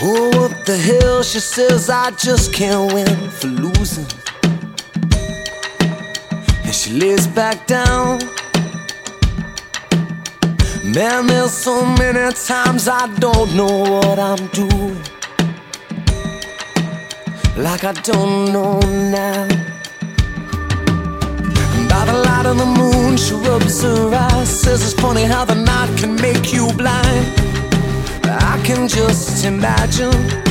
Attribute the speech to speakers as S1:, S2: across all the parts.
S1: Oh, up the hill, she says I just can't win for losing. And she lays back down. Man, there's so many times I don't know what I'm doing, like I don't know now. By the light of the moon, she rubs her eyes, says it's funny how the night can make you blind. I can just imagine,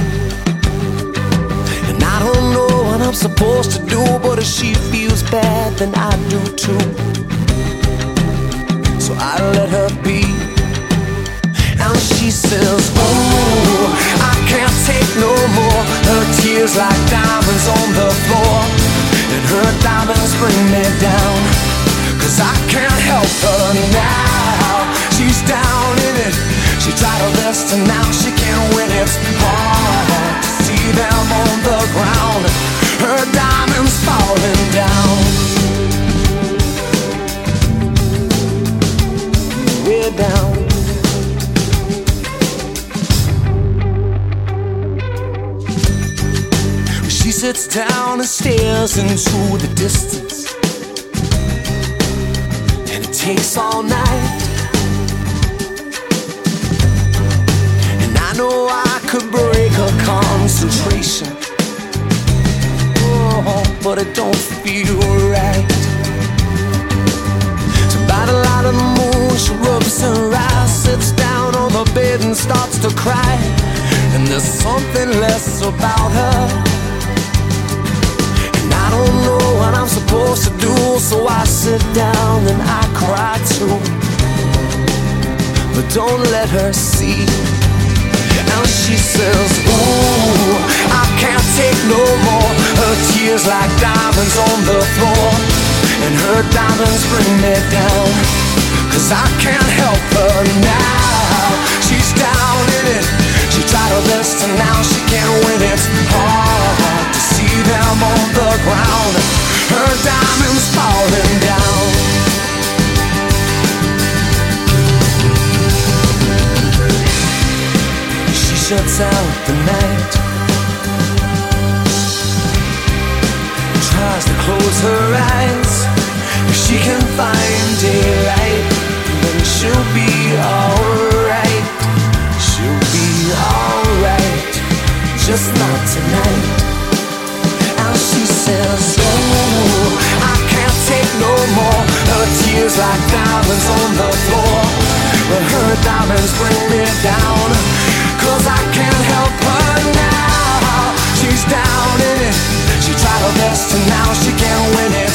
S1: and I don't know what I'm supposed to do, but if she feels bad, then I do too. So I let her be. And she says, oh, I can't take no more. Her tears like diamonds on the floor, and her diamonds bring me down. 'Cause I can't help her now. She's down in it. She tried her best and now she can't win. It's hard to see them on the ground, her diamonds falling down. Way down. She sits down and stares into the distance, and it takes all night. And I know I could break her concentration, oh, but it don't feel right. So by the light of the moon, she rubs her eyes, sits down on the bed and starts to cry. And there's something less about her. I don't know what I'm supposed to do, so I sit down and I cry too. But don't let her see. And she says, ooh, I can't take no more. Her tears like diamonds on the floor, and her diamonds bring me down. 'Cause I can't help her now. She's down in it. She tried her best and now she can't win. It's hard to see them on the ground, her diamonds falling down. She shuts out the night, tries to close her eyes. If she can find daylight, then she'll be alright. She'll be alright, just not tonight. And she says, oh, I can't take no more. Her tears like diamonds on the floor, but her diamonds bring me down. 'Cause I can't help her now. She's down in it. She tried her best and now she can't win it.